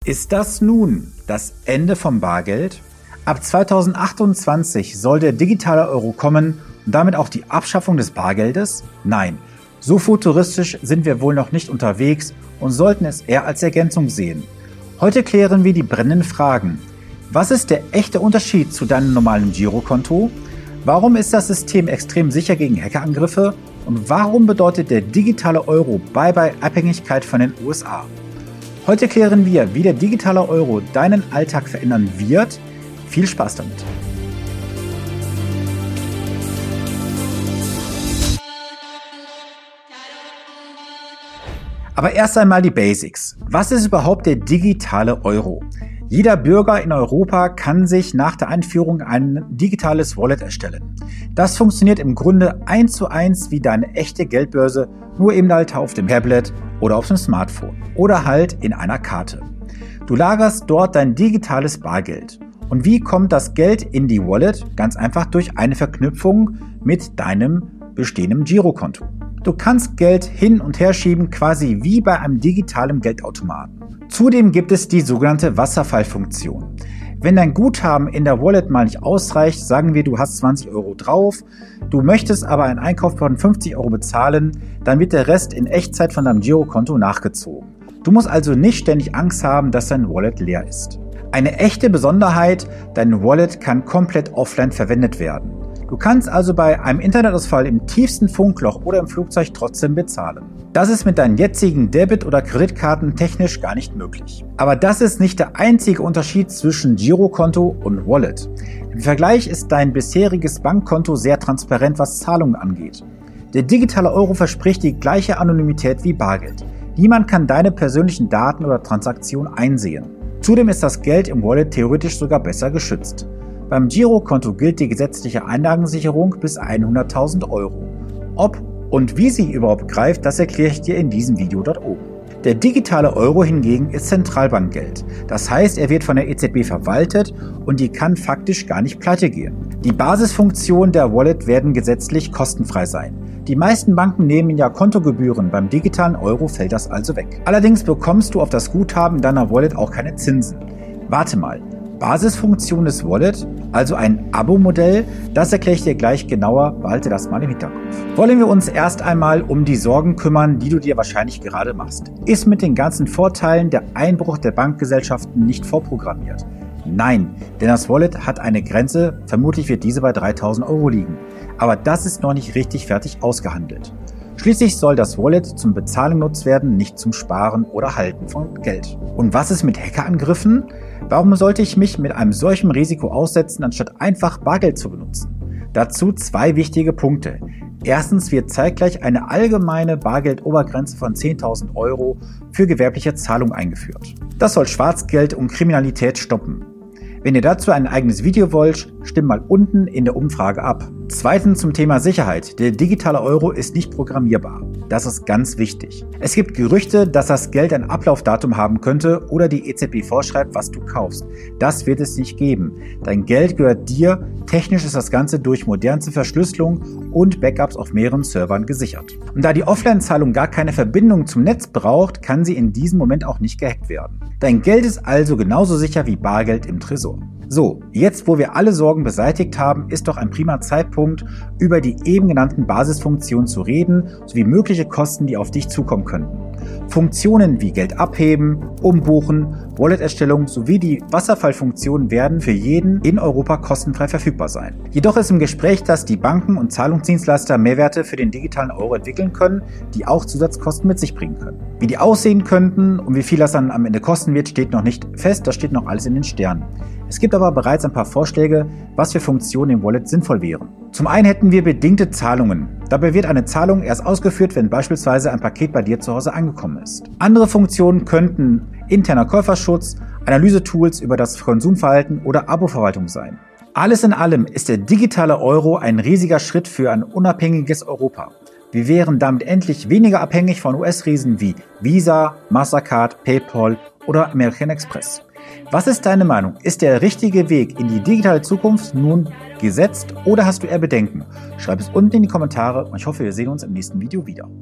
Ist das nun das Ende vom Bargeld? Ab 2028 soll der digitale Euro kommen und damit auch die Abschaffung des Bargeldes? Nein, so futuristisch sind wir wohl noch nicht unterwegs und sollten es eher als Ergänzung sehen. Heute klären wir die brennenden Fragen. Was ist der echte Unterschied zu deinem normalen Girokonto? Warum ist das System extrem sicher gegen Hackerangriffe? Und warum bedeutet der digitale Euro Bye-bye-Abhängigkeit von den USA? Heute klären wir, wie der digitale Euro deinen Alltag verändern wird. Viel Spaß damit! Aber erst einmal die Basics. Was ist überhaupt der digitale Euro? Jeder Bürger in Europa kann sich nach der Einführung ein digitales Wallet erstellen. Das funktioniert im Grunde 1:1 wie deine echte Geldbörse, nur eben halt auf dem Tablet oder auf dem Smartphone oder halt in einer Karte. Du lagerst dort dein digitales Bargeld. Und wie kommt das Geld in die Wallet? Ganz einfach durch eine Verknüpfung mit deinem bestehenden Girokonto. Du kannst Geld hin und her schieben, quasi wie bei einem digitalen Geldautomaten. Zudem gibt es die sogenannte Wasserfallfunktion. Wenn dein Guthaben in der Wallet mal nicht ausreicht, sagen wir, du hast 20 Euro drauf, du möchtest aber einen Einkauf von 50 Euro bezahlen, dann wird der Rest in Echtzeit von deinem Girokonto nachgezogen. Du musst also nicht ständig Angst haben, dass dein Wallet leer ist. Eine echte Besonderheit, dein Wallet kann komplett offline verwendet werden. Du kannst also bei einem Internetausfall im tiefsten Funkloch oder im Flugzeug trotzdem bezahlen. Das ist mit deinen jetzigen Debit- oder Kreditkarten technisch gar nicht möglich. Aber das ist nicht der einzige Unterschied zwischen Girokonto und Wallet. Im Vergleich ist dein bisheriges Bankkonto sehr transparent, was Zahlungen angeht. Der digitale Euro verspricht die gleiche Anonymität wie Bargeld. Niemand kann deine persönlichen Daten oder Transaktionen einsehen. Zudem ist das Geld im Wallet theoretisch sogar besser geschützt. Beim Girokonto gilt die gesetzliche Einlagensicherung bis 100.000 Euro. Ob und wie sie überhaupt greift, das erkläre ich dir in diesem Video dort oben. Der digitale Euro hingegen ist Zentralbankgeld. Das heißt, er wird von der EZB verwaltet und die kann faktisch gar nicht pleite gehen. Die Basisfunktionen der Wallet werden gesetzlich kostenfrei sein. Die meisten Banken nehmen ja Kontogebühren, beim digitalen Euro fällt das also weg. Allerdings bekommst du auf das Guthaben in deiner Wallet auch keine Zinsen. Warte mal. Basisfunktion des Wallet, also ein Abo-Modell, das erkläre ich dir gleich genauer, behalte das mal im Hinterkopf. Wollen wir uns erst einmal um die Sorgen kümmern, die du dir wahrscheinlich gerade machst. Ist mit den ganzen Vorteilen der Einbruch der Bankgesellschaften nicht vorprogrammiert? Nein, denn das Wallet hat eine Grenze, vermutlich wird diese bei 3.000 Euro liegen. Aber das ist noch nicht richtig fertig ausgehandelt. Schließlich soll das Wallet zum Bezahlen genutzt werden, nicht zum Sparen oder Halten von Geld. Und was ist mit Hackerangriffen? Warum sollte ich mich mit einem solchen Risiko aussetzen, anstatt einfach Bargeld zu benutzen? Dazu zwei wichtige Punkte. Erstens wird zeitgleich eine allgemeine Bargeldobergrenze von 10.000 Euro für gewerbliche Zahlungen eingeführt. Das soll Schwarzgeld und Kriminalität stoppen. Wenn ihr dazu ein eigenes Video wollt, stimmt mal unten in der Umfrage ab. Zweitens zum Thema Sicherheit. Der digitale Euro ist nicht programmierbar. Das ist ganz wichtig. Es gibt Gerüchte, dass das Geld ein Ablaufdatum haben könnte oder die EZB vorschreibt, was du kaufst. Das wird es nicht geben. Dein Geld gehört dir. Technisch ist das Ganze durch modernste Verschlüsselung und Backups auf mehreren Servern gesichert. Und da die Offline-Zahlung gar keine Verbindung zum Netz braucht, kann sie in diesem Moment auch nicht gehackt werden. Dein Geld ist also genauso sicher wie Bargeld im Tresor. So, jetzt wo wir alle Sorgen beseitigt haben, ist doch ein prima Zeitpunkt, über die eben genannten Basisfunktionen zu reden, sowie mögliche Kosten, die auf dich zukommen könnten. Funktionen wie Geld abheben, umbuchen, Wallet-Erstellung sowie die Wasserfallfunktionen werden für jeden in Europa kostenfrei verfügbar sein. Jedoch ist im Gespräch, dass die Banken und Zahlungsdienstleister Mehrwerte für den digitalen Euro entwickeln können, die auch Zusatzkosten mit sich bringen können. Wie die aussehen könnten und wie viel das dann am Ende kosten wird, steht noch nicht fest, das steht noch alles in den Sternen. Es gibt aber bereits ein paar Vorschläge, was für Funktionen im Wallet sinnvoll wären. Zum einen hätten wir bedingte Zahlungen. Dabei wird eine Zahlung erst ausgeführt, wenn beispielsweise ein Paket bei dir zu Hause angekommen ist. Andere Funktionen könnten interner Käuferschutz, Analysetools über das Konsumverhalten oder Abo-Verwaltung sein. Alles in allem ist der digitale Euro ein riesiger Schritt für ein unabhängiges Europa. Wir wären damit endlich weniger abhängig von US-Riesen wie Visa, Mastercard, PayPal oder American Express. Was ist deine Meinung? Ist der richtige Weg in die digitale Zukunft nun gesetzt oder hast du eher Bedenken? Schreib es unten in die Kommentare und ich hoffe, wir sehen uns im nächsten Video wieder.